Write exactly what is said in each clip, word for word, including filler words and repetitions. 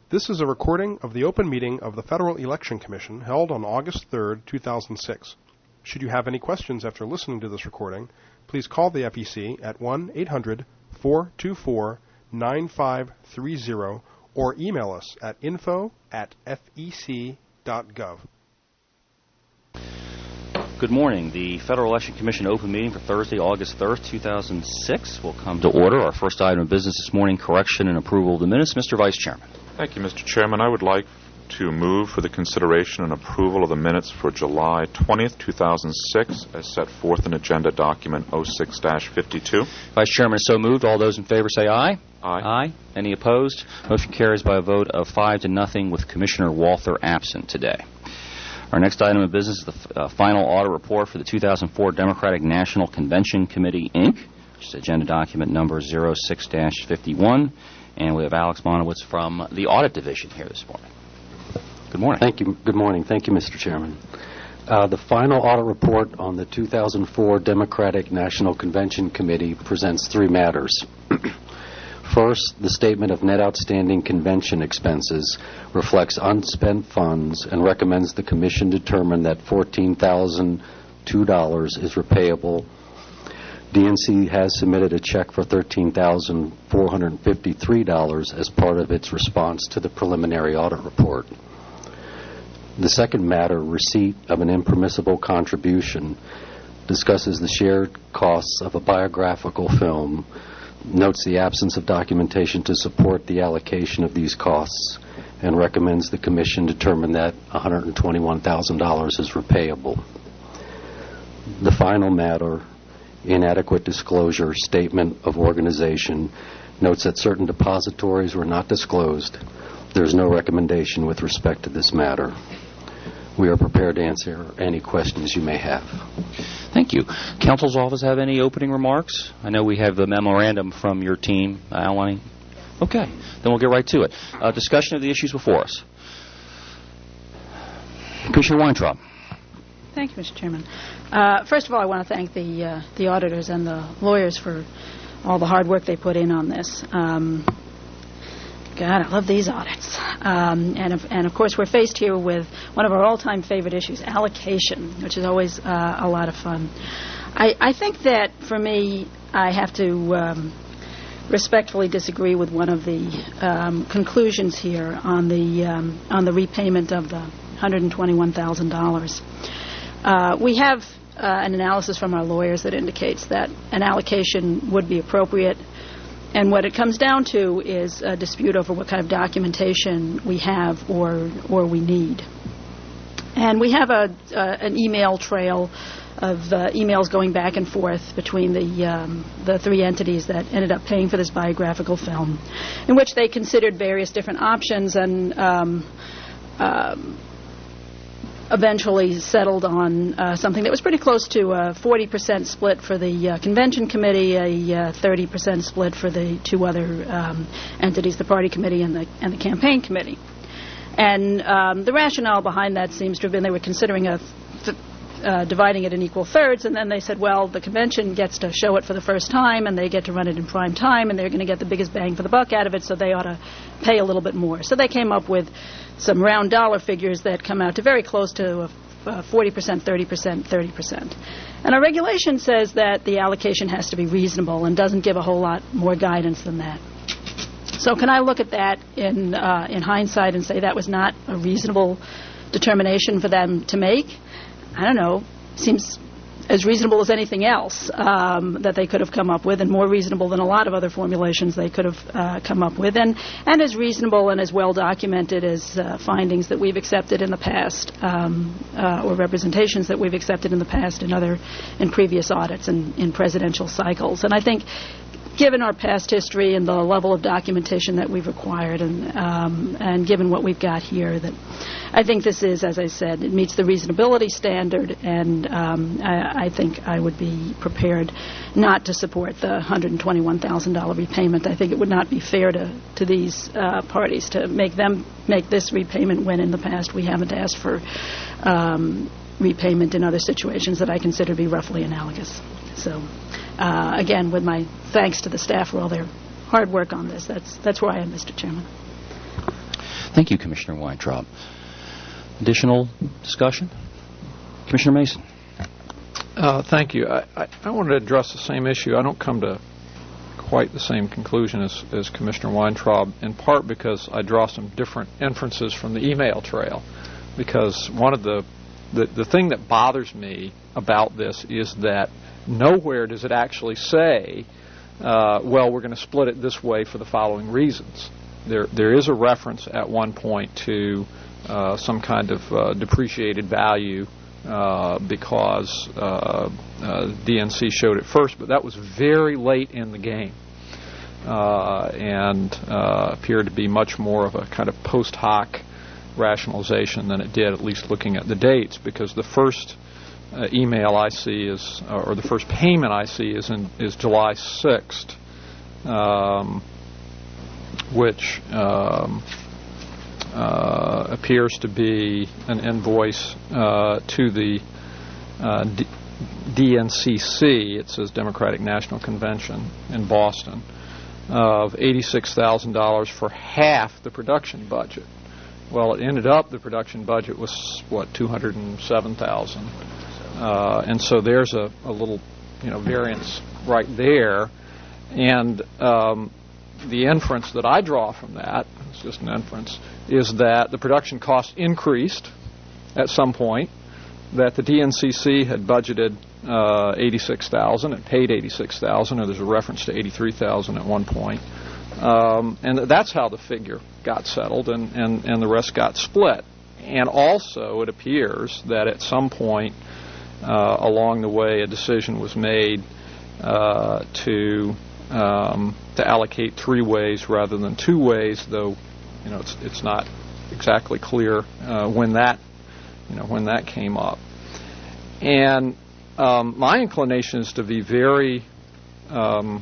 This is a recording of the open meeting of the Federal Election Commission held on August third, two thousand six. Should you have any questions after listening to this recording, please call the F E C at one eight hundred, four two four, nine five three zero or email us at info at fec dot gov. Good morning. The Federal Election Commission open meeting for Thursday, August third, two thousand six will come to order. Our first item of business this morning, correction and approval of the minutes. Mister Vice Chairman. Thank you, Mister Chairman. I would like to move for the consideration and approval of the minutes for July twentieth, two thousand six, as set forth in Agenda Document oh six dash fifty-two. Vice Chairman is so moved. All those in favor say aye. Aye. Aye. Any opposed? Motion carries by a vote of five to nothing with Commissioner Walther absent today. Our next item of business is the f- uh, final audit report for the two thousand four Democratic National Convention Committee, Incorporated, which is Agenda Document Number oh six dash fifty-one. And we have Alex Bonowitz from the Audit Division here this morning. Good morning. Thank you. Good morning. Thank you, Mister Chairman. Uh, the final audit report on the two thousand four Democratic National Convention Committee presents three matters. First, the statement of net outstanding convention expenses reflects unspent funds and recommends the Commission determine that fourteen thousand two dollars is repayable. D N C has submitted a check for thirteen thousand four hundred fifty-three dollars as part of its response to the preliminary audit report. The second matter, receipt of an impermissible contribution, discusses the shared costs of a biographical film, notes the absence of documentation to support the allocation of these costs, and recommends the Commission determine that one hundred twenty-one thousand dollars is repayable. The final matter, inadequate disclosure statement of organization, notes that certain depositories were not disclosed. There is no recommendation with respect to this matter. We are prepared to answer any questions you may have. Thank you. Counsel's office have any opening remarks? I know we have the memorandum from your team. Al, any? Okay. Then we'll get right to it. Uh, discussion of the issues before us. Commissioner Weintraub. Thank you, Mister Chairman. Uh, first of all, I want to thank the uh, the auditors and the lawyers for all the hard work they put in on this. Um, God, I love these audits. Um, and, of, and, of course, we're faced here with one of our all-time favorite issues, allocation, which is always uh, a lot of fun. I, I think that, for me, I have to um, respectfully disagree with one of the um, conclusions here on the um, on the repayment of the one hundred twenty-one thousand dollars. Uh, we have uh, an analysis from our lawyers that indicates that an allocation would be appropriate. And what it comes down to is a dispute over what kind of documentation we have or or we need. And we have a uh, an email trail of uh, emails going back and forth between the um, the three entities that ended up paying for this biographical film, in which they considered various different options and um, um, eventually settled on uh, something that was pretty close to a forty percent split for the uh, convention committee, a uh, thirty percent split for the two other um, entities, the party committee and the and the campaign committee. And um, the rationale behind that seems to have been they were considering a th- uh, dividing it in equal thirds, and then they said, well, the convention gets to show it for the first time, and they get to run it in prime time, and they're going to get the biggest bang for the buck out of it, so they ought to pay a little bit more. So they came up with some round dollar figures that come out to very close to a uh, forty percent, thirty percent, thirty percent. And our regulation says that the allocation has to be reasonable and doesn't give a whole lot more guidance than that. So can I look at that in uh, in hindsight and say that was not a reasonable determination for them to make? I don't know. Seems as reasonable as anything else um, that they could have come up with, and more reasonable than a lot of other formulations they could have uh, come up with, and, and as reasonable and as well documented as uh, findings that we've accepted in the past, um, uh, or representations that we've accepted in the past in other, in previous audits and in presidential cycles. And I think, given our past history and the level of documentation that we've required, and um, and given what we've got here, that I think this is, as I said, it meets the reasonability standard, and um, I, I think I would be prepared not to support the one hundred twenty-one thousand dollars repayment. I think it would not be fair to, to these uh, parties to make them make this repayment when in the past we haven't asked for um, repayment in other situations that I consider to be roughly analogous. So, uh, again, with my thanks to the staff for all their hard work on this, that's that's where I am, Mister Chairman. Thank you, Commissioner Weintraub. Additional discussion? Commissioner Mason. Uh, thank you. I, I, I wanted to address the same issue. I don't come to quite the same conclusion as, as Commissioner Weintraub, in part because I draw some different inferences from the email trail. Because one of the, the, the thing that bothers me about this is that nowhere does it actually say, uh, well, we're going to split it this way for the following reasons. There, there is a reference at one point to uh, some kind of uh, depreciated value uh, because uh, uh, D N C showed it first, but that was very late in the game uh, and uh, appeared to be much more of a kind of post hoc rationalization than it did, at least looking at the dates, because the first uh, email I see is, or the first payment I see is in is July sixth. Um, which um, uh, appears to be an invoice uh, to the uh, D- DNCC, it says Democratic National Convention in Boston, of eighty-six thousand dollars for half the production budget. Well, it ended up the production budget was, what, two hundred seven thousand dollars. Uh, and so there's a, a little, you know, variance right there. And um, the inference that I draw from that, it's just an inference, is that the production cost increased at some point, that the D N C C had budgeted uh, eighty-six thousand dollars, it paid eighty-six thousand dollars, or there's a reference to eighty-three thousand dollars at one point, um, and that's how the figure got settled, and, and, and the rest got split. And also it appears that at some point uh, along the way a decision was made uh, to Um, to allocate three ways rather than two ways, though, you know, it's it's not exactly clear uh, when that, you know, when that came up. And um, my inclination is to be very um,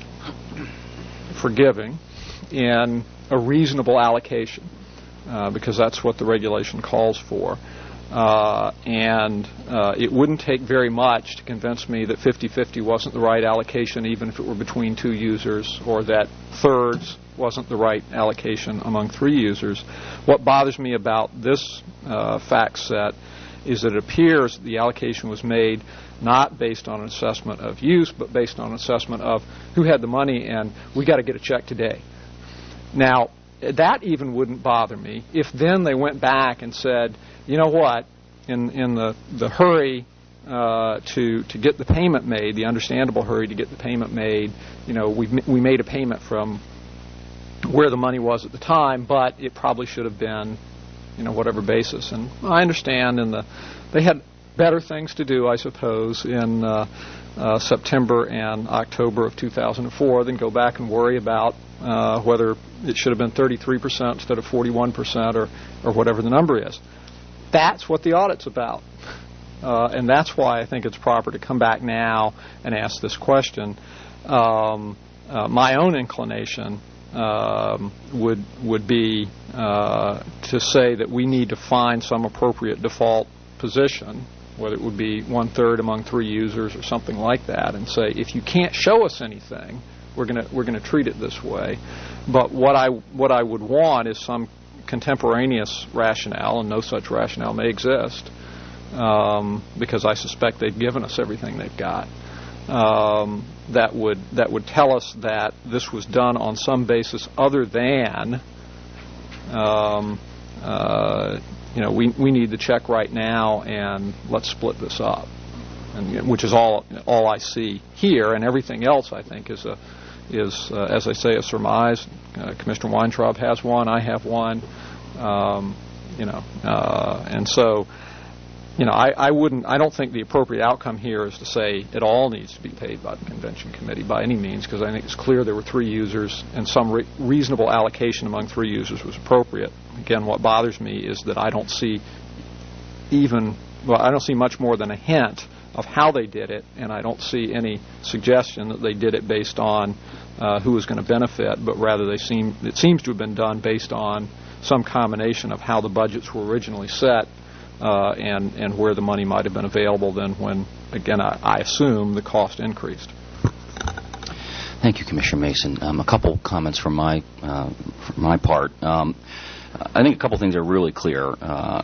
forgiving in a reasonable allocation, uh, because that's what the regulation calls for. Uh, and uh, it wouldn't take very much to convince me that fifty-fifty wasn't the right allocation, even if it were between two users, or that thirds wasn't the right allocation among three users. What bothers me about this uh, fact set is that it appears the allocation was made not based on an assessment of use, but based on an assessment of who had the money, and we got to get a check today. Now, that even wouldn't bother me if then they went back and said, you know what, in in the, the hurry uh, to to get the payment made, the understandable hurry to get the payment made, you know, we we made a payment from where the money was at the time, but it probably should have been, you know, whatever basis. And I understand, and the they had better things to do, I suppose, in uh, uh, September and October of two thousand four than go back and worry about uh, whether it should have been thirty-three percent instead of forty-one percent, or or whatever the number is. That's what the audit's about. Uh, and that's why I think it's proper to come back now and ask this question. Um, uh, my own inclination um, would would be uh, to say that we need to find some appropriate default position, whether it would be one-third among three users or something like that, and say, if you can't show us anything, we're going to we're going to treat it this way. But what I what I would want is some contemporaneous rationale, and no such rationale may exist, um, because I suspect they've given us everything they've got, um, that would that would tell us that this was done on some basis other than, um, uh, you know, we we need the check right now, and let's split this up, and which is all all I see here, and everything else I think is a is uh, as I say, a surmise. Uh, Commissioner Weintraub has one, I have one, um, you know, uh, and so, you know, I, I wouldn't, I don't think the appropriate outcome here is to say it all needs to be paid by the convention committee by any means, because I think it's clear there were three users, and some re- reasonable allocation among three users was appropriate. Again, what bothers me is that I don't see even, well, I don't see much more than a hint of how they did it, and I don't see any suggestion that they did it based on uh, who was going to benefit, but rather they seem it seems to have been done based on some combination of how the budgets were originally set uh, and and where the money might have been available then when, again, I, I assume the cost increased. Thank you, Commissioner Mason. Um, a couple comments from my uh, from my part. Um, I think a couple things are really clear. Uh,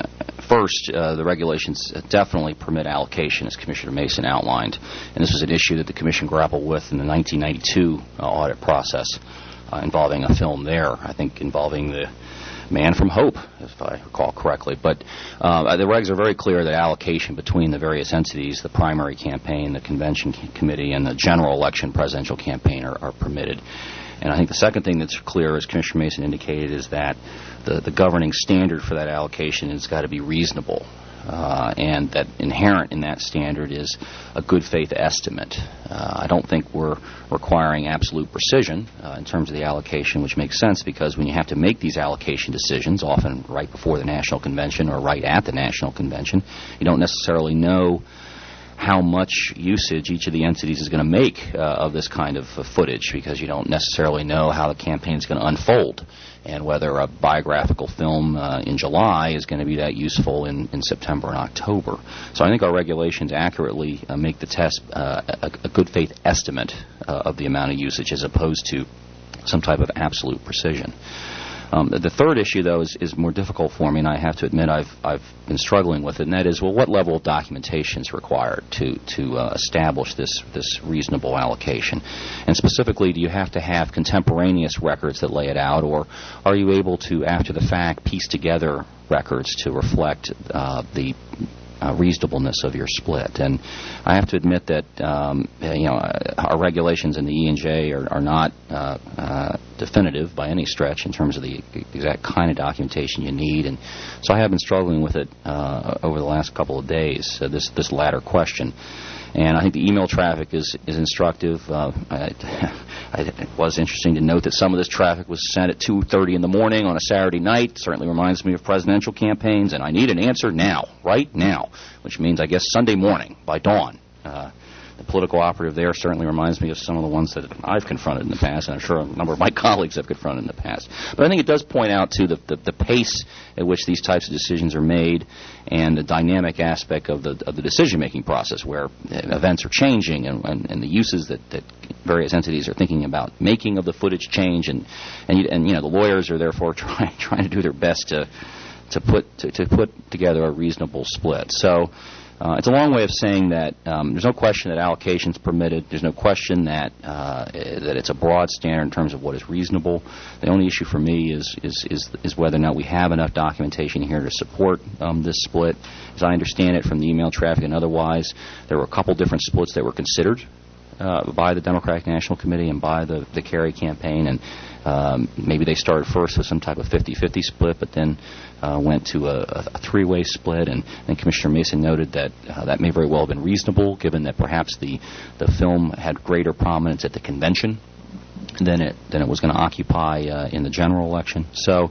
First, uh, the regulations definitely permit allocation, as Commissioner Mason outlined, and this was an issue that the Commission grappled with in the nineteen ninety-two uh, audit process uh, involving a film there, I think involving the Man from Hope, if I recall correctly. But uh, the regs are very clear that allocation between the various entities, the primary campaign, the convention committee, and the general election presidential campaign are, are permitted. And I think the second thing that's clear, as Commissioner Mason indicated, is that the, the governing standard for that allocation has got to be reasonable, uh, and that inherent in that standard is a good faith estimate. Uh, I don't think we're requiring absolute precision uh, in terms of the allocation, which makes sense because when you have to make these allocation decisions, often right before the National Convention or right at the National Convention, you don't necessarily know how much usage each of the entities is going to make uh, of this kind of uh, footage, because you don't necessarily know how the campaign is going to unfold and whether a biographical film uh, in July is going to be that useful in, in September and October. So I think our regulations accurately uh, make the test uh, a, a good faith estimate uh, of the amount of usage as opposed to some type of absolute precision. Um, the, the third issue, though, is, is more difficult for me, and I have to admit I've I've been struggling with it, and that is, well, what level of documentation is required to to uh, establish this this reasonable allocation? And specifically, do you have to have contemporaneous records that lay it out, or are you able to, after the fact, piece together records to reflect uh, the Uh, reasonableness of your split? And I have to admit that um, you know our regulations in the E and J are, are not uh, uh, definitive by any stretch in terms of the exact kind of documentation you need, and so I have been struggling with it uh, over the last couple of days. Uh, this this latter question. And I think the email traffic is, is instructive. Uh, I, I, it was interesting to note that some of this traffic was sent at two thirty in the morning on a Saturday night. It certainly reminds me of presidential campaigns, and I need an answer now, right now, which means, I guess, Sunday morning by dawn. Uh, the political operative there certainly reminds me of some of the ones that I've confronted in the past, and I'm sure a number of my colleagues have confronted in the past. But I think it does point out, too, the, the, the pace at which these types of decisions are made and the dynamic aspect of the of the decision-making process, where events are changing and, and, and the uses that, that various entities are thinking about making of the footage change, and and, you, and you know the lawyers are therefore trying trying to do their best to to put to, to put together a reasonable split. So. Uh, it's a long way of saying that um, there's no question that allocation is permitted. There's no question that uh, that it's a broad standard in terms of what is reasonable. The only issue for me is is is, is whether or not we have enough documentation here to support um, this split. As I understand it from the email traffic and otherwise, there were a couple different splits that were considered uh, by the Democratic National Committee and by the, the Kerry campaign, and um, maybe they started first with some type of fifty-fifty split, but then Uh, went to a, a three-way split, and, and Commissioner Mason noted that uh, that may very well have been reasonable, given that perhaps the, the film had greater prominence at the convention than it than it was going to occupy uh, in the general election. So,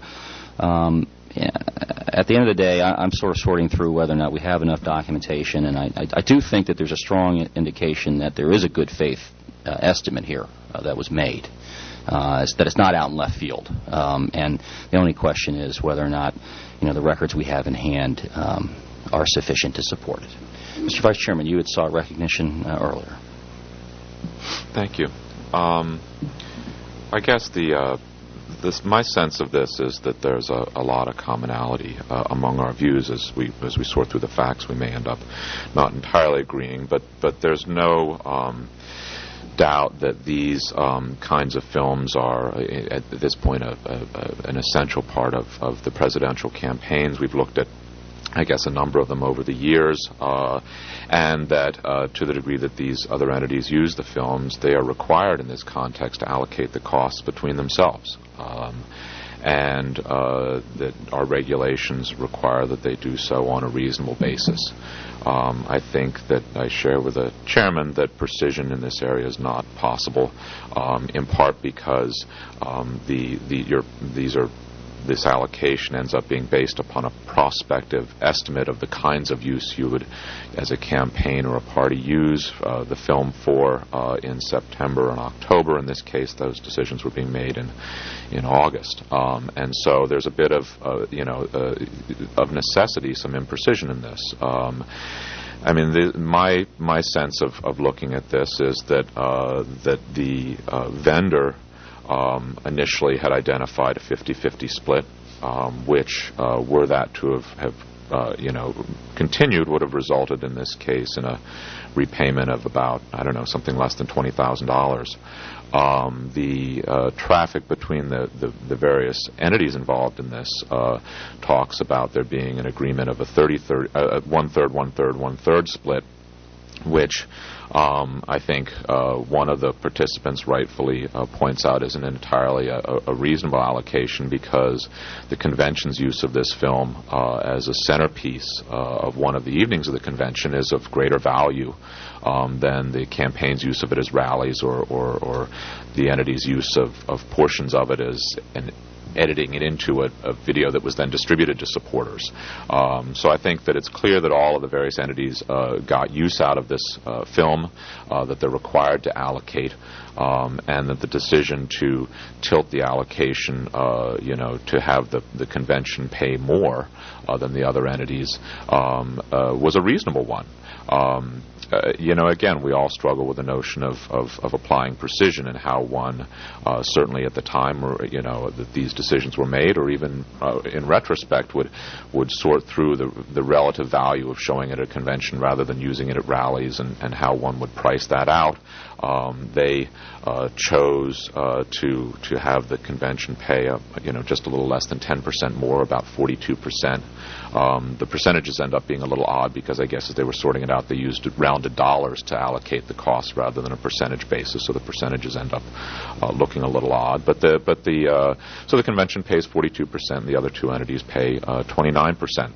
um, yeah, at the end of the day, I, I'm sort of sorting through whether or not we have enough documentation, and I, I, I do think that there's a strong indication that there is a good faith uh, estimate here uh, that was made. Uh, that it's not out in left field, um, and the only question is whether or not, you know, the records we have in hand um, are sufficient to support it. Mister Vice Chairman, you had sought recognition uh, earlier. Thank you. Um, I guess the uh, this my sense of this is that there's a, a lot of commonality uh, among our views as we as we sort through the facts. We may end up not entirely agreeing, but but there's no Um, doubt that these um, kinds of films are, uh, at this point, a, a, a, an essential part of, of the presidential campaigns. We've looked at, I guess, a number of them over the years, uh, and that uh, to the degree that these other entities use the films, they are required in this context to allocate the costs between themselves. Um, and uh, that our regulations require that they do so on a reasonable basis. Um, I think that I share with the chairman that precision in this area is not possible, um, in part because um, the the your, these are this allocation ends up being based upon a prospective estimate of the kinds of use you would, as a campaign or a party, use uh, the film for uh, in September and October. In this case, those decisions were being made in in August, um, and so there's a bit of uh, you know uh, of necessity, some imprecision in this. Um, I mean, the, my my sense of, of looking at this is that uh, that the uh, vendor Um, initially had identified a fifty-fifty split um, which, uh, were that to have, have uh, you know, continued, would have resulted in this case in a repayment of about, I don't know, something less than twenty thousand dollars. Um, the uh, traffic between the, the, the various entities involved in this uh, talks about there being an agreement of a thirty, thirty, uh, one-third, one-third, one-third split, which um, I think uh, one of the participants rightfully uh, points out isn't entirely a, a reasonable allocation, because the convention's use of this film uh, as a centerpiece uh, of one of the evenings of the convention is of greater value um, than the campaign's use of it as rallies, or, or, or the entity's use of, of portions of it as an editing it into a, a video that was then distributed to supporters. Um, so I think that it's clear that all of the various entities uh, got use out of this uh, film, uh, that they're required to allocate, um, and that the decision to tilt the allocation, uh, you know, to have the, the convention pay more uh, than the other entities um, uh, was a reasonable one. Um, uh, you know, again, we all struggle with the notion of, of, of applying precision, and how one, uh, certainly at the time, or you know, that these decisions were made, or even uh, in retrospect, would would sort through the the relative value of showing it at a convention rather than using it at rallies, and, and how one would price that out. Um, they uh, chose uh, to to have the convention pay, a, you know, just a little less than ten percent more, about forty-two percent. Um, the percentages end up being a little odd, because I guess as they were sorting it out, they used rounded dollars to allocate the cost rather than a percentage basis, so the percentages end up uh, looking a little odd. But the but the uh, so the convention pays forty-two percent, the other two entities pay uh, twenty-nine percent.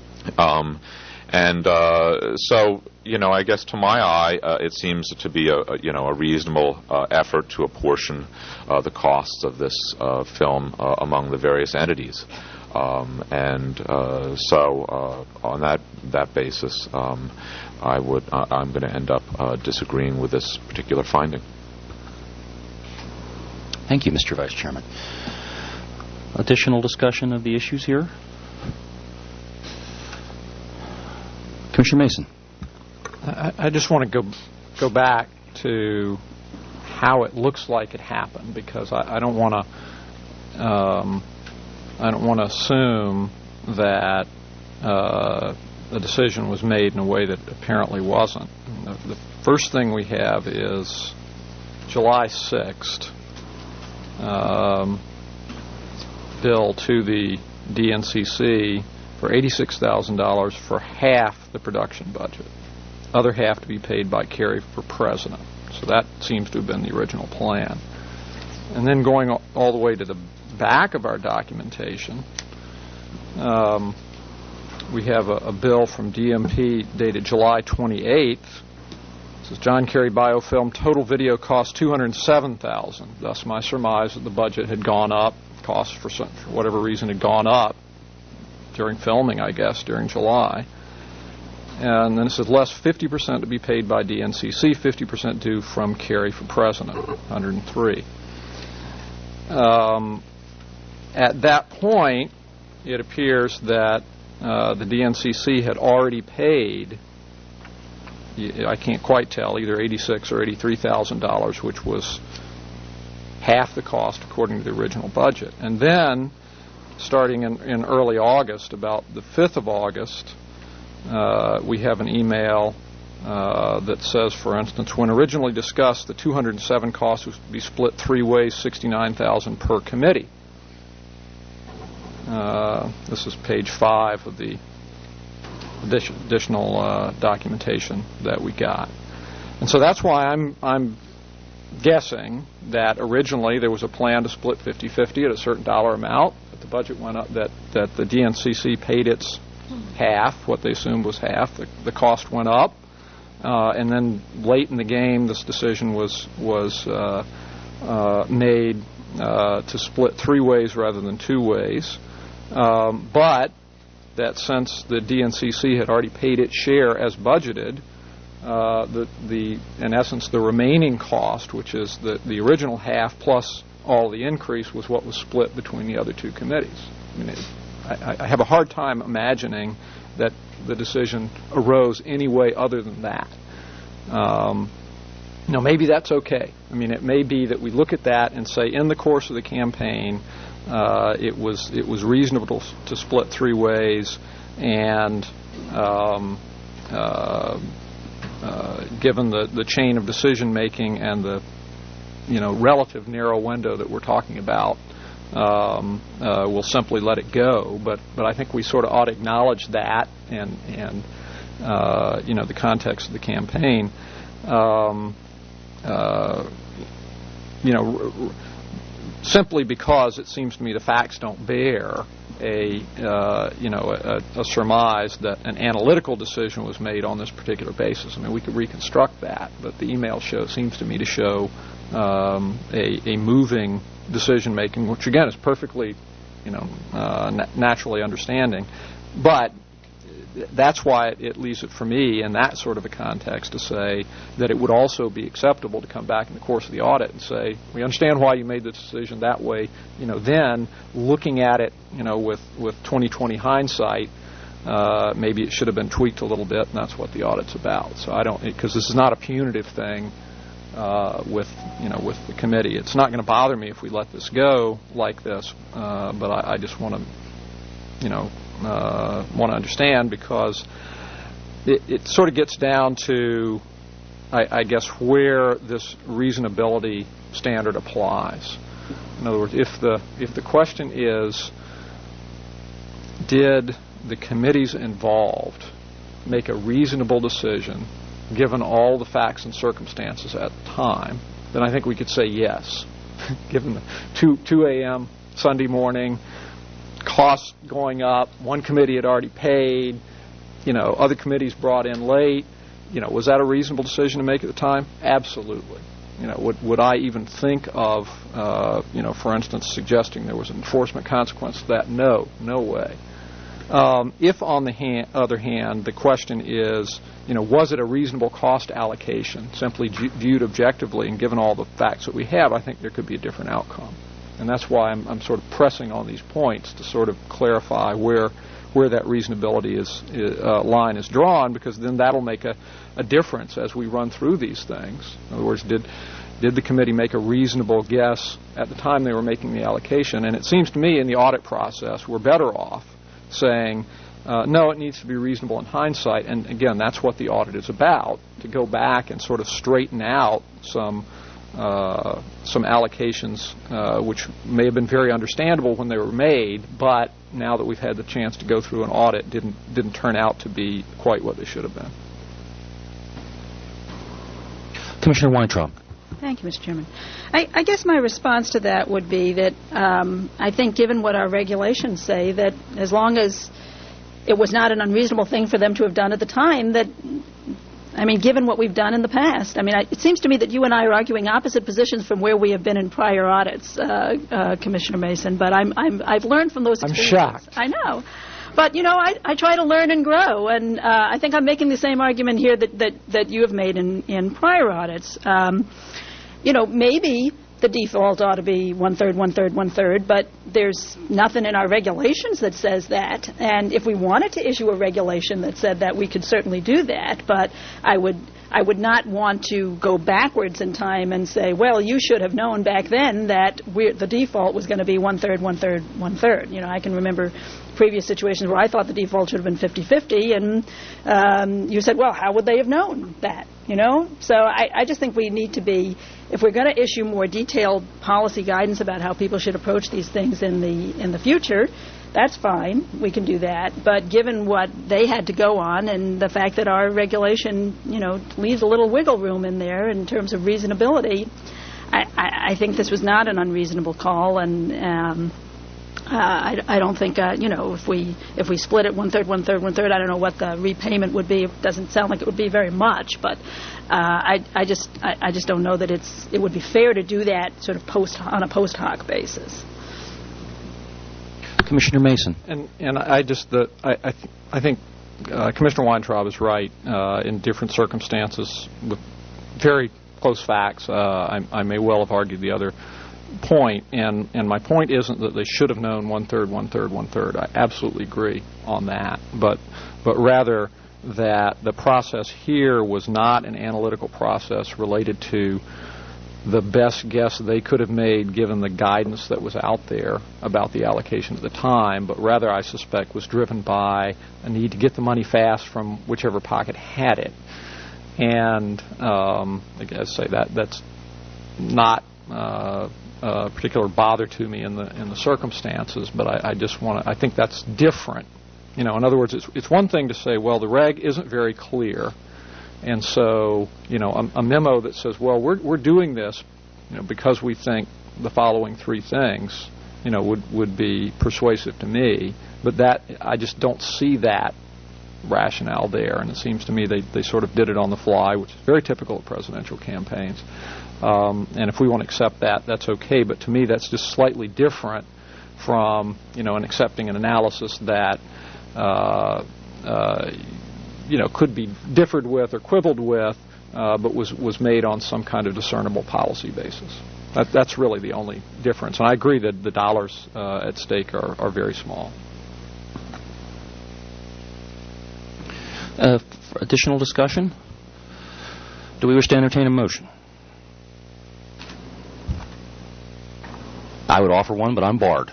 Um, And uh, so, you know, I guess to my eye, uh, it seems to be a, a you know a reasonable uh, effort to apportion uh, the costs of this uh, film uh, among the various entities. Um, and uh, so, uh, on that that basis, um, I would uh, I'm going to end up uh, disagreeing with this particular finding. Thank you, Mister Vice Chairman. Additional discussion of the issues here? Commissioner Mason. I, I just want to go go back to how it looks like it happened, because I, I don't want to um, I don't want to assume that uh, the decision was made in a way that apparently wasn't. The, the first thing we have is July sixth, um, bill to the D N C C for eighty-six thousand dollars for half the production budget. Other half to be paid by Kerry for president. So that seems to have been the original plan. And then going all the way to the back of our documentation, um, we have a, a bill from D M P dated July twenty-eighth. It says John Kerry biofilm, total video cost two hundred seven thousand dollars. Thus my surmise that the budget had gone up, costs for, some, for whatever reason had gone up during filming, I guess, during July. And then it says less fifty percent to be paid by D N C C, fifty percent due from Kerry for president, one hundred three. Um, at that point, it appears that uh, the D N C C had already paid, I can't quite tell, either eighty-six thousand dollars or eighty-three thousand dollars, which was half the cost according to the original budget. And then, starting in, in early August, about the fifth of August, uh, we have an email uh, that says, for instance, when originally discussed, the two hundred seven costs was to be split three ways, sixty-nine thousand dollars per committee. Uh, this is page five of the additional uh, documentation that we got. And so that's why I'm I'm guessing that originally there was a plan to split fifty-fifty at a certain dollar amount, but the budget went up, that, that the D N C C paid its half, what they assumed was half. The, the cost went up, uh, and then late in the game this decision was, was uh, uh, made uh, to split three ways rather than two ways. Um, but that since the D N C C had already paid its share as budgeted, uh, the, the in essence the remaining cost, which is the, the original half plus all the increase, was what was split between the other two committees. I mean, it, I, I have a hard time imagining that the decision arose any way other than that. Um, now, maybe that's okay. I mean, it may be that we look at that and say, in the course of the campaign, uh, it was it was reasonable to, to split three ways, and um, uh, uh, given the, the chain of decision making and the you know relative narrow window that we're talking about, um, uh, we'll simply let it go. But but I think we sort of ought to acknowledge that and and uh, you know the context of the campaign. Um, uh, you know. R- r- Simply because it seems to me the facts don't bear a uh, you know a, a surmise that an analytical decision was made on this particular basis. I mean, we could reconstruct that, but the email show seems to me to show um, a, a moving decision making, which again is perfectly you know uh, na- naturally understanding, but that's why it, it leaves it for me in that sort of a context to say that it would also be acceptable to come back in the course of the audit and say, we understand why you made the decision that way. You know, then looking at it, you know, with, with twenty twenty hindsight, uh, maybe it should have been tweaked a little bit, and that's what the audit's about. So I don't, because this is not a punitive thing uh, with, you know, with the committee. It's not going to bother me if we let this go like this, uh, but I, I just want to, you know, Uh, want to understand, because it, it sort of gets down to, I, I guess, where this reasonability standard applies. In other words, if the if the question is, did the committees involved make a reasonable decision given all the facts and circumstances at the time, then I think we could say yes. Given the two a.m. Sunday morning, costs going up, one committee had already paid, you know, other committees brought in late, you know, was that a reasonable decision to make at the time? Absolutely. You know, would would I even think of, uh, you know, for instance, suggesting there was an enforcement consequence to that? No, no way. Um, if, on the hand, other hand, the question is, you know, was it a reasonable cost allocation, simply ju- viewed objectively and given all the facts that we have, I think there could be a different outcome. And that's why I'm, I'm sort of pressing on these points to sort of clarify where where that reasonability is, uh, line is drawn, because then that'll make a, a difference as we run through these things. In other words, did did the committee make a reasonable guess at the time they were making the allocation? And it seems to me in the audit process we're better off saying, uh, no, it needs to be reasonable in hindsight. And again, that's what the audit is about, to go back and sort of straighten out some Uh, some allocations uh, which may have been very understandable when they were made, but now that we've had the chance to go through an audit, didn't didn't turn out to be quite what they should have been. Commissioner Weintraub. Thank you, Mister Chairman. I, I guess my response to that would be that um, I think, given what our regulations say, that as long as it was not an unreasonable thing for them to have done at the time, that I mean, given what we've done in the past, I mean, I, it seems to me that you and I are arguing opposite positions from where we have been in prior audits, uh, uh, Commissioner Mason. But I'm, I'm, I've learned from those experiences. I'm shocked. I know. But, you know, I, I try to learn and grow. And uh, I think I'm making the same argument here that, that, that you have made in, in prior audits. Um, you know, maybe the default ought to be one-third, one-third, one-third, but there's nothing in our regulations that says that. And if we wanted to issue a regulation that said that, we could certainly do that. But I would I would not want to go backwards in time and say, well, you should have known back then that we're, the default was going to be one-third, one-third, one-third. You know, I can remember previous situations where I thought the default should have been fifty-fifty, and um, you said, well, how would they have known that? You know? So I, I just think we need to be, if we're going to issue more detailed policy guidance about how people should approach these things in the in the future, that's fine. We can do that. But given what they had to go on and the fact that our regulation, you know, leaves a little wiggle room in there in terms of reasonability, I, I, I think this was not an unreasonable call. And um, uh, I, I don't think, uh, you know, if we if we split it one third, one third, one third, I don't know what the repayment would be. It doesn't sound like it would be very much, but uh, I, I just I, I just don't know that it's it would be fair to do that sort of post on a post hoc basis. Commissioner Mason. And and I just the I I, th- I think uh, Commissioner Weintraub is right. Uh, in different circumstances with very close facts, uh, I, I may well have argued the other point. And and my point isn't that they should have known one third, one third, one third. I absolutely agree on that. But but rather that the process here was not an analytical process related to the best guess they could have made given the guidance that was out there about the allocation at the time, but rather I suspect was driven by a need to get the money fast from whichever pocket had it. And um, I guess say that that's not uh, a particular bother to me in the in the circumstances, but I, I just want to. I think that's different. You know, in other words, it's it's one thing to say, well, the reg isn't very clear. And so, you know, a, a memo that says, well, we're we're doing this, you know, because we think the following three things, you know, would, would be persuasive to me. But that, I just don't see that rationale there. And it seems to me they, they sort of did it on the fly, which is very typical of presidential campaigns. Um, and if we want to accept that, that's okay. But to me, that's just slightly different from, you know, an accepting an analysis that, uh, uh, you know, could be differed with or quibbled with, uh, but was, was made on some kind of discernible policy basis. That, that's really the only difference. And I agree that the dollars uh, at stake are, are very small. Uh, for additional discussion? Do we wish to entertain a motion? I would offer one, but I'm barred.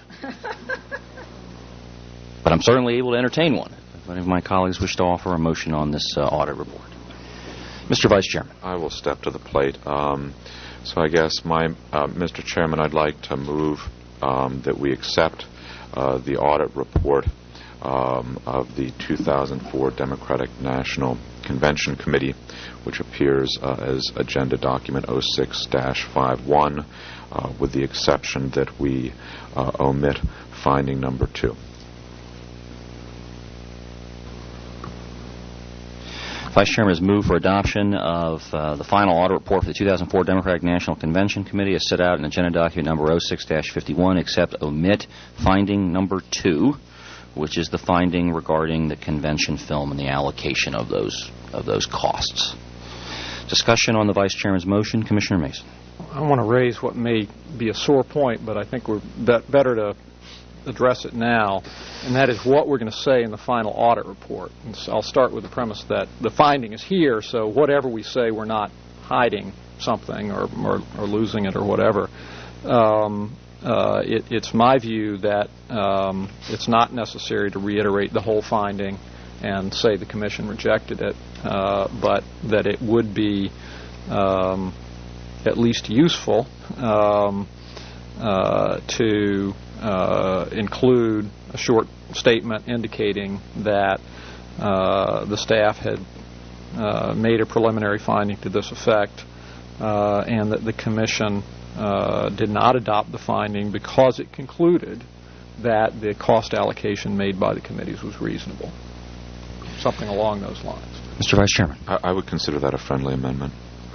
But I'm certainly able to entertain one. If any of my colleagues wish to offer a motion on this uh, audit report. Mister Vice Chairman. I will step to the plate. Um, so I guess, my, uh, Mister Chairman, I'd like to move um, that we accept uh, the audit report um, of the two thousand four Democratic National Convention Committee, which appears uh, as Agenda Document oh six dash fifty-one, uh, with the exception that we uh, omit finding number two. Vice Chairman has moved for adoption of uh, the final audit report for the two thousand four Democratic National Convention Committee as set out in Agenda Document number oh six dash fifty-one, except omit finding number two, which is the finding regarding the convention film and the allocation of those of those costs. Discussion on the Vice Chairman's motion. Commissioner Mason. I want to raise what may be a sore point, but I think we're be- better to address it now, and that is what we're going to say in the final audit report. And so I'll start with the premise that the finding is here, so whatever we say, we're not hiding something or, or, or losing it or whatever. Um, uh, it, it's my view that um, it's not necessary to reiterate the whole finding and say the Commission rejected it, uh, but that it would be um, at least useful um, uh, to Uh, include a short statement indicating that uh, the staff had uh, made a preliminary finding to this effect uh, and that the Commission uh, did not adopt the finding because it concluded that the cost allocation made by the committees was reasonable. Something along those lines. Mister Vice Chairman. I, I would consider that a friendly amendment.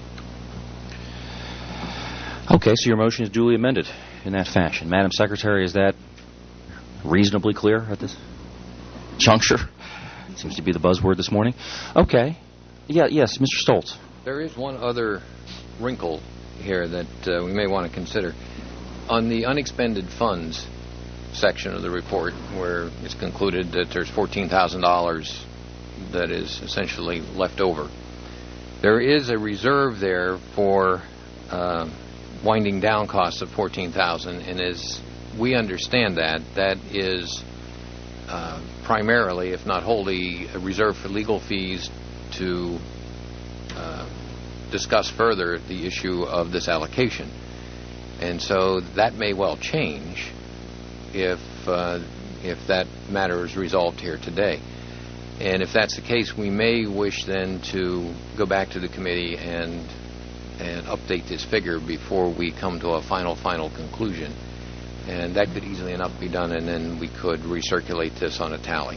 Okay, so your motion is duly amended in that fashion. Madam Secretary, is that reasonably clear at this juncture? Seems to be the buzzword this morning. Okay. Yeah, yes, Mister Stoltz. There is one other wrinkle here that uh, we may want to consider. On the unexpended funds section of the report, where it's concluded that there's fourteen thousand dollars that is essentially left over, there is a reserve there for Uh, winding down costs of fourteen thousand dollars, and as we understand that, that is uh, primarily, if not wholly, a reserve for legal fees to uh, discuss further the issue of this allocation. And so that may well change if uh, if that matter is resolved here today. And if that's the case, we may wish then to go back to the committee and and update this figure before we come to a final, final conclusion. And that could easily enough be done, and then we could recirculate this on a tally.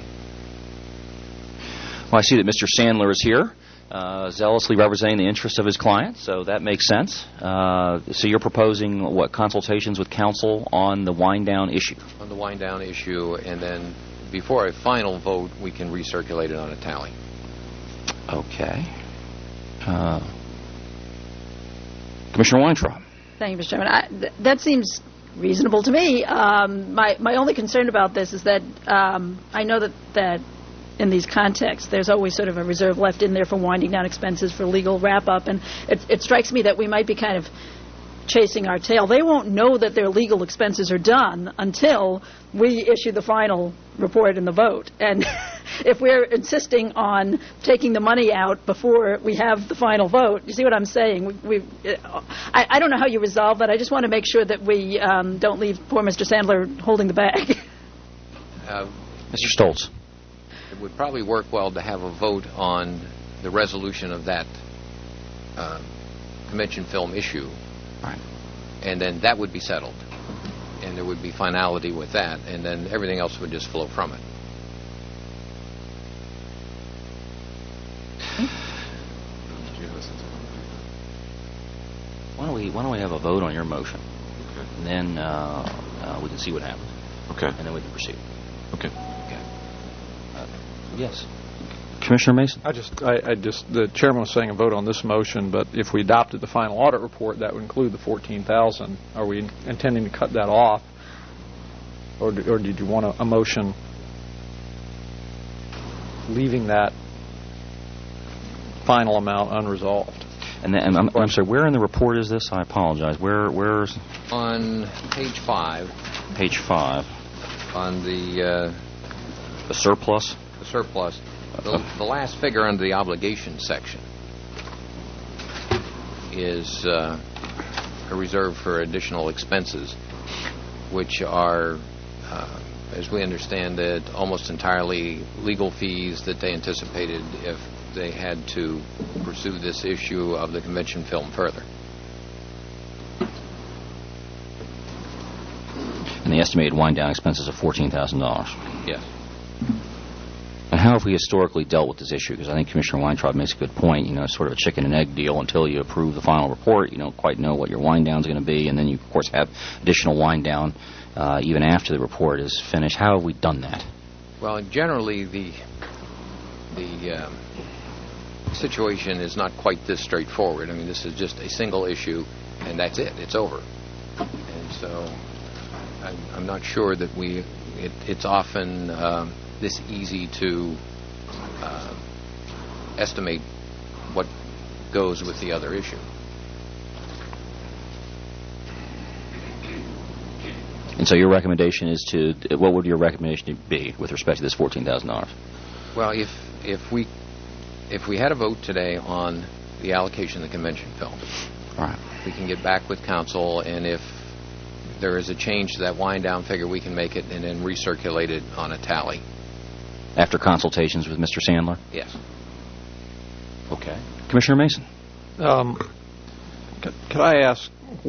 Well, I see that Mister Sandler is here, uh, zealously representing the interests of his client, so that makes sense. Uh, so you're proposing, what, consultations with counsel on the wind-down issue? On the wind-down issue, and then before a final vote, we can recirculate it on a tally. Okay. Uh, Commissioner Weintraub. Thank you, Mister Chairman. I, th- that seems reasonable to me. Um, my, my only concern about this is that um, I know that, that in these contexts there's always sort of a reserve left in there for winding down expenses for legal wrap-up, and it, it strikes me that we might be kind of chasing our tail. They won't know that their legal expenses are done until we issue the final report and the vote. And if we're insisting on taking the money out before we have the final vote, you see what I'm saying? We, we, I, I don't know how you resolve that. I just want to make sure that we um, don't leave poor Mister Sandler holding the bag. Uh, Mister Stoltz. It would probably work well to have a vote on the resolution of that uh, convention film issue. Right. And then that would be settled. And there would be finality with that. And then everything else would just flow from it. Why don't we Why don't we have a vote on your motion, Okay. and then uh, uh, we can see what happens, Okay. and then we can proceed. Okay. Okay. Uh, yes, Commissioner Mason. I just, I, I just, the chairman was saying a vote on this motion, but if we adopted the final audit report, that would include the fourteen thousand. Are we intending to cut that off, or, do, or did you want a, a motion leaving that final amount unresolved? And then, I'm, I'm sorry, where in the report is this? I apologize. Where, where's On page five, page five? on the, uh, The surplus. the surplus, the, the last figure under the obligation section is uh, a reserve for additional expenses, which are, uh, as we understand it, almost entirely legal fees that they anticipated if they had to pursue this issue of the convention film further. And the estimated wind-down expenses of fourteen thousand dollars. Yes. And how have we historically dealt with this issue? Because I think Commissioner Weintraub makes a good point. You know, it's sort of a chicken and egg deal. Until you approve the final report, you don't quite know what your wind-down is going to be, and then you, of course, have additional wind-down uh, even after the report is finished. How have we done that? Well, generally, the the um, situation is not quite this straightforward. I mean, this is just a single issue, and that's it. It's over. And so I'm, I'm not sure that we, it, it's often um, this easy to uh, estimate what goes with the other issue. And so your recommendation is to, what would your recommendation be with respect to this fourteen thousand dollars? Well, if if we if we had a vote today on the allocation of the convention film, All right. we can get back with council, and if there is a change to that wind-down figure, we can make it and then recirculate it on a tally. After consultations with Mister Sandler? Yes. Okay. Commissioner Mason? Um, could, could I ask,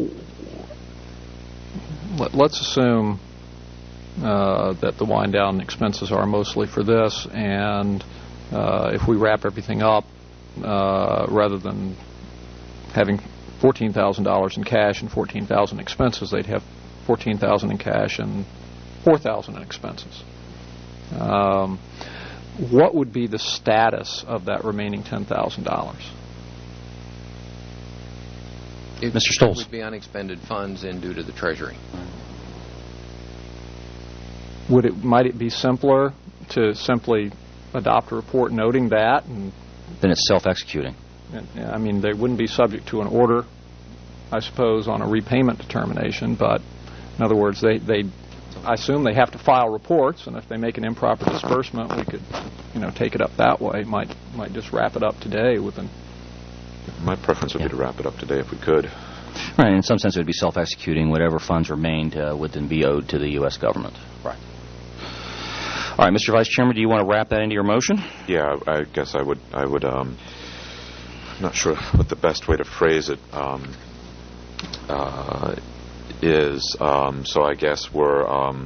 let, let's assume uh, that the wind-down expenses are mostly for this, and uh, if we wrap everything up, uh, rather than having fourteen thousand dollars in cash and fourteen thousand dollars expenses, they'd have fourteen thousand dollars in cash and four thousand dollars in expenses. Um, what would be the status of that remaining ten thousand dollars? It Mister Stoltz. would be unexpended funds and due to the Treasury. Would it might it be simpler to simply adopt a report noting that, and, Then it's self-executing. and I mean they wouldn't be subject to an order, I suppose, on a repayment determination. But in other words, they they I assume they have to file reports, and if they make an improper disbursement, we could, you know, take it up that way. Might might just wrap it up today with an. My preference would Yeah. be to wrap it up today if we could. Right, in some sense it would be self-executing. Whatever funds remained uh, would then be owed to the U S government. Right. All right, Mister Vice Chairman, do you want to wrap that into your motion? Yeah, I guess I would. I would. Um, I'm not sure what the best way to phrase it um, uh, is. Um, so I guess we're um,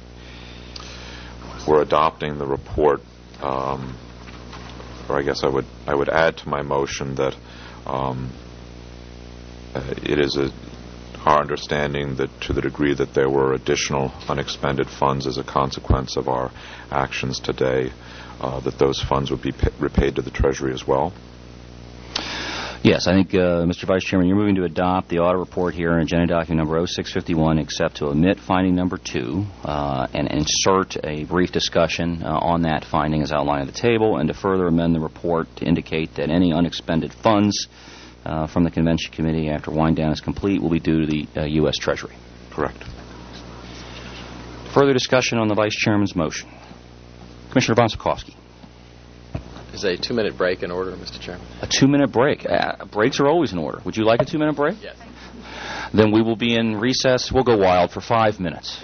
we're adopting the report, um, or I guess I would I would add to my motion that um, uh, it is a, our understanding that to the degree that there were additional unexpended funds as a consequence of our actions today, uh, that those funds would be pa- repaid to the Treasury as well. Yes, I think, uh, Mister Vice Chairman, you're moving to adopt the audit report here in agenda document number oh six fifty-one, except to omit finding number two uh, and insert a brief discussion uh, on that finding as outlined at the table, and to further amend the report to indicate that any unexpended funds uh, from the Convention Committee after wind down is complete will be due to the uh, U S Treasury. Correct. Further discussion on the Vice Chairman's motion. Commissioner von Spakovsky. Is a two-minute break in order, Mister Chairman? A two-minute break. Uh, breaks are always in order. Would you like a two-minute break? Yes. Then we will be in recess. We'll go wild for five minutes.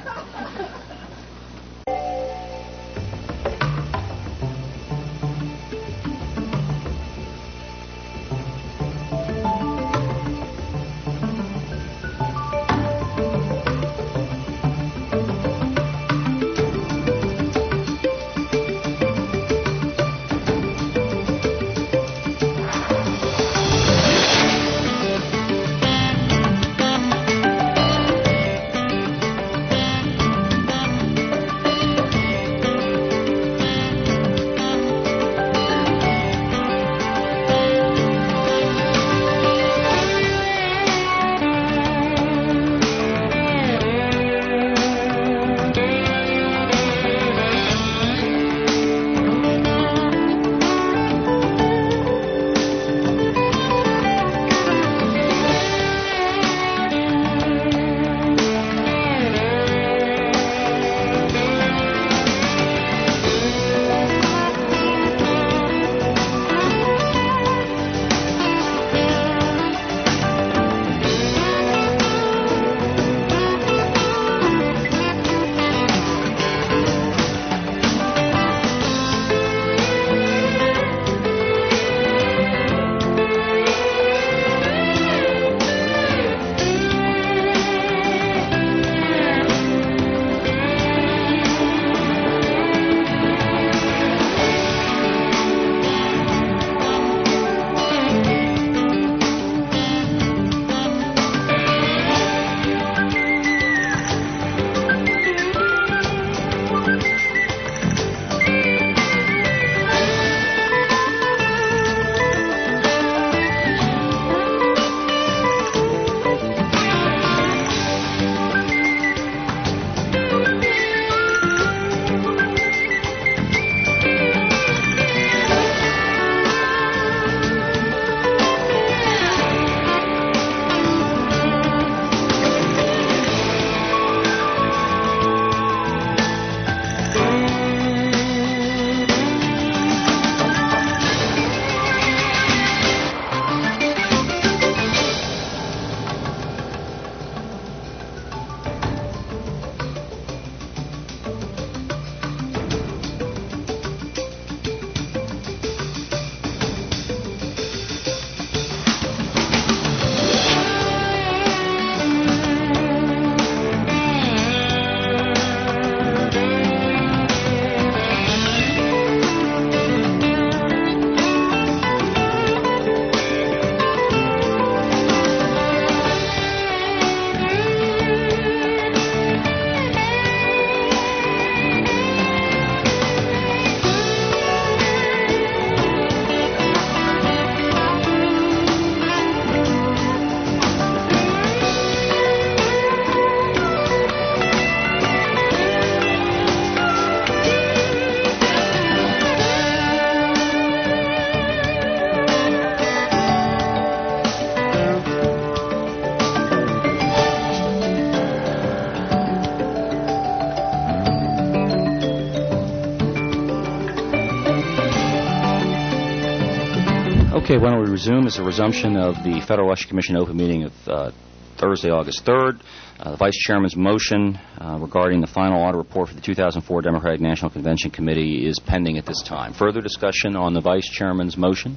Okay, why don't we resume? It's a resumption of the Federal Election Commission open meeting of uh, Thursday, August third. Uh, the Vice Chairman's motion uh, regarding the final audit report for the two thousand four Democratic National Convention Committee is pending at this time. Further discussion on the Vice Chairman's motion?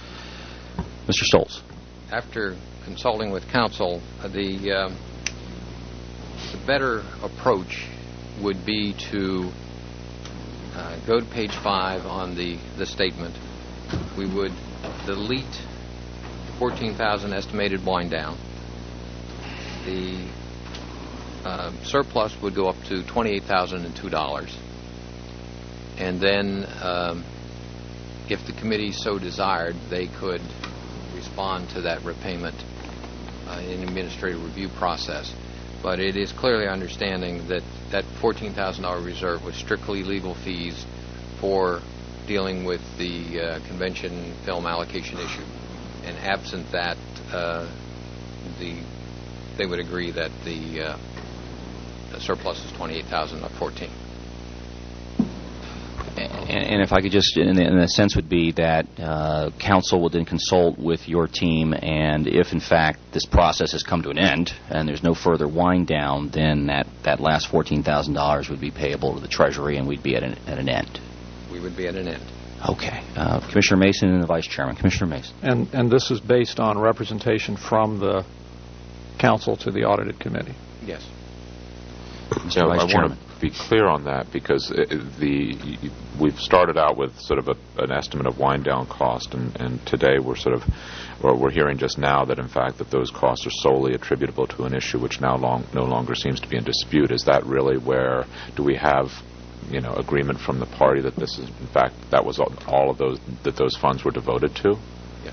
Mister Stoltz. After consulting with counsel, the, uh, the better approach would be to uh, go to page five on the, the statement. We would delete fourteen thousand estimated wind down. The uh, surplus would go up to twenty-eight thousand two dollars. And then, um, if the committee so desired, they could respond to that repayment uh, in the administrative review process. But it is clearly understanding that that fourteen thousand dollars reserve was strictly legal fees for dealing with the uh, convention film allocation issue. and absent that, uh, the they would agree that the, uh, the surplus is twenty-eight thousand, not fourteen. And, and if I could just, in, in a sense, would be that uh, council would then consult with your team, and if in fact this process has come to an end and there's no further wind down, then that, that last fourteen thousand dollars would be payable to the Treasury, and we'd be at an, at an end. We would be at an end. Okay. Uh, Commissioner Mason and the Vice Chairman. Commissioner Mason. And, and this is based on representation from the council to the audited committee? Yes. Mister Yeah, Vice I Chairman. want to be clear on that, because it, the we've started out with sort of a, an estimate of wind down cost, and, and today we're sort of or we're hearing just now that in fact that those costs are solely attributable to an issue which now long, no longer seems to be in dispute. Is that really where do we have, you know, agreement from the party that this is in fact that was all, all of those that those funds were devoted to? Yes.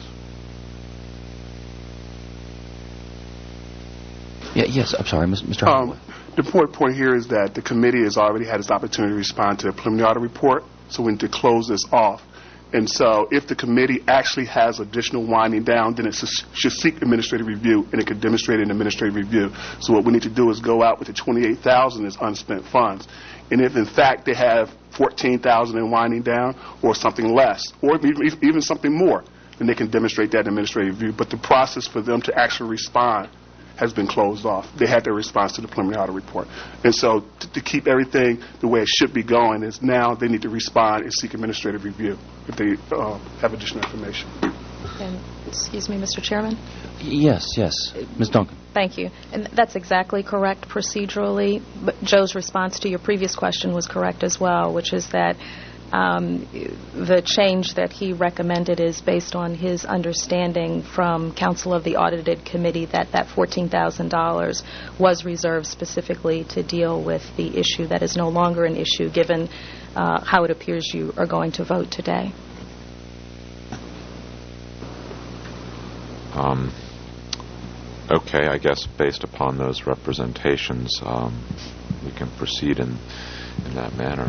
Yeah, yes, I'm sorry, Mister Um, the point, point here is that the committee has already had its opportunity to respond to the preliminary audit report, so we need to close this off. And so if the committee actually has additional winding down, then it should seek administrative review, and it could demonstrate an administrative review. So what we need to do is go out with the twenty-eight thousand dollars as unspent funds. And if, in fact, they have fourteen thousand dollars in winding down or something less, or even, even something more, then they can demonstrate that in administrative review. But the process for them to actually respond has been closed off. They had their response to the preliminary audit report. And so to, to keep everything the way it should be going is now they need to respond and seek administrative review if they uh, have additional information. And, excuse me, Mister Chairman? Yes, yes. Miz Duncan. Thank you. And that's exactly correct procedurally. But Joe's response to your previous question was correct as well, which is that Um, the change that he recommended is based on his understanding from counsel of the audited committee that that fourteen thousand dollars was reserved specifically to deal with the issue that is no longer an issue given uh, how it appears you are going to vote today. Um, okay, I guess based upon those representations, um, we can proceed in, in that manner.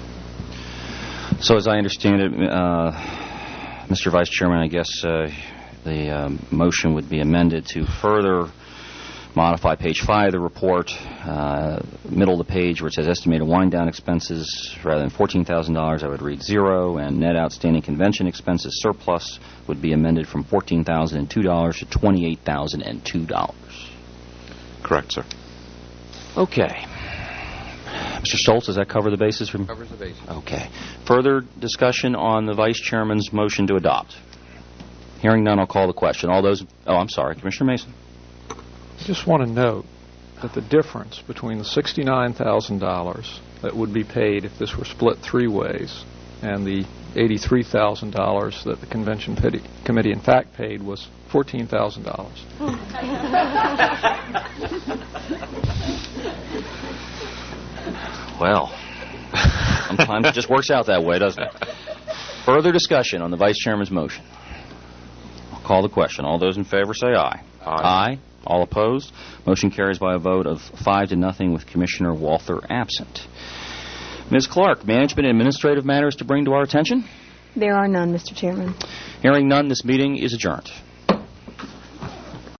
So as I understand it, uh, Mister Vice Chairman, I guess uh, the um, motion would be amended to further modify page five of the report, uh, middle of the page where it says estimated wind-down expenses rather than fourteen thousand dollars, I would read zero, and net outstanding convention expenses surplus would be amended from fourteen thousand two dollars to twenty-eight thousand two dollars. Correct, sir. Okay. Mister Stoltz, does that cover the basis? From Covers the basis. Okay. Further discussion on the Vice Chairman's motion to adopt? Hearing none, I'll call the question. All those... Oh, I'm sorry. Commissioner Mason. I just want to note that the difference between the sixty-nine thousand dollars that would be paid if this were split three ways and the eighty-three thousand dollars that the convention pity, committee in fact paid was fourteen thousand dollars. Well, sometimes it just works out that way, doesn't it? Further discussion on the Vice Chairman's motion. I'll call the question. All those in favor say aye. Aye. Aye. All opposed? Motion carries by a vote of five to nothing with Commissioner Walther absent. Miz Clark, management and administrative matters to bring to our attention? There are none, Mister Chairman. Hearing none, this meeting is adjourned.